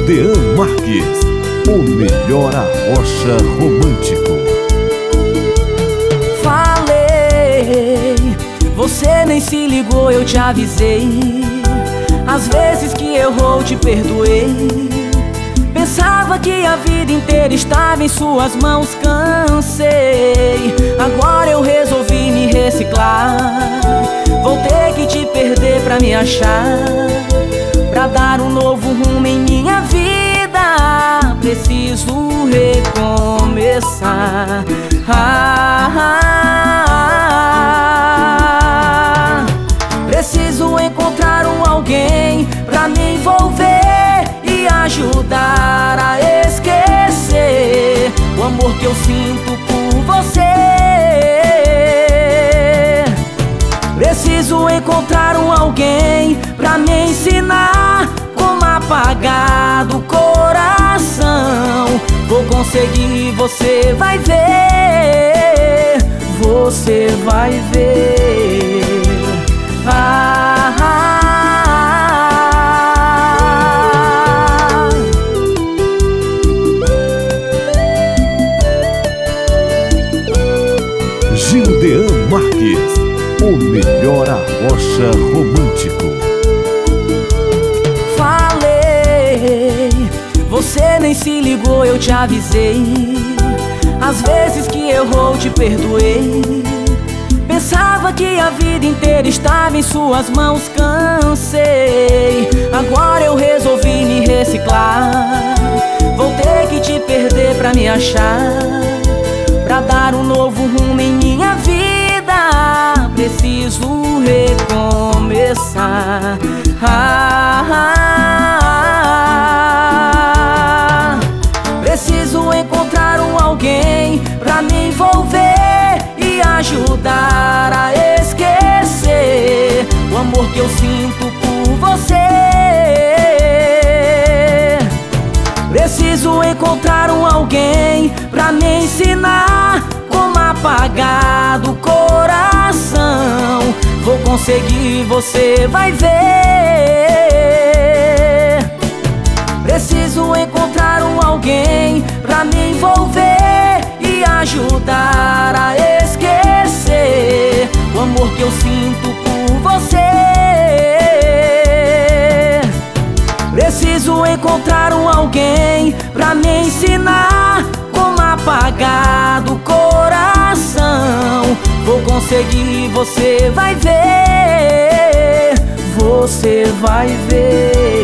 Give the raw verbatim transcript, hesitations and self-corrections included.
Gildean Marques, o melhor arrocha romântico. Falei, você nem se ligou, eu te avisei. Às vezes que errou, te perdoei. Pensava que a vida inteira estava em suas mãos, cansei. Agora eu resolvi me reciclar. Vou ter que te perder pra me achar, pra dar um novo rumo em minha vida. Preciso recomeçar. ah, ah, ah. Preciso encontrar um alguém pra me envolver e ajudar a esquecer o amor que eu sinto por você. Preciso encontrar um alguém pra me ensinar como apagar do coração. Vou conseguir, você vai ver, você vai ver. ah, ah, ah. Gildean Marques, o melhor arrocha romântico. Falei, você nem se ligou, eu te avisei. Às vezes que errou, te perdoei. Pensava que a vida inteira estava em suas mãos, cansei. Agora eu resolvi me reciclar. Vou ter que te perder pra me achar, pra dar um novo rumo em minha vida. Preciso recomeçar. ah, ah, ah. Preciso encontrar um alguém pra me envolver e ajudar a esquecer o amor que eu sinto por você. Preciso encontrar um alguém pra me ensinar como apagar do coração. Vou conseguir, você vai ver. Preciso encontrar um alguém pra me envolver e ajudar a esquecer o amor que eu sinto por você. Preciso encontrar um alguém pra me ensinar como apagar do coração. Vou conseguir, você vai ver, você vai ver.